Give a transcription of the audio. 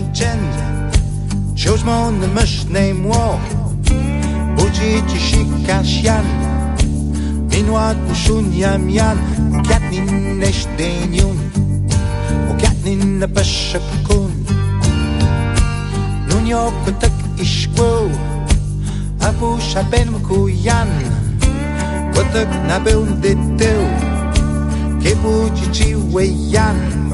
Jen, chose mon mush name war. Boji Chikashian, Minwat Shun Yam Yan, Gatnin Nesh Danyun, or Gatnin the Pashakun. Nunyo Kutak Ishquo, Abu Shaben Kuyan, Kutak Nabun de Dew, Kebu Chichi Wayan.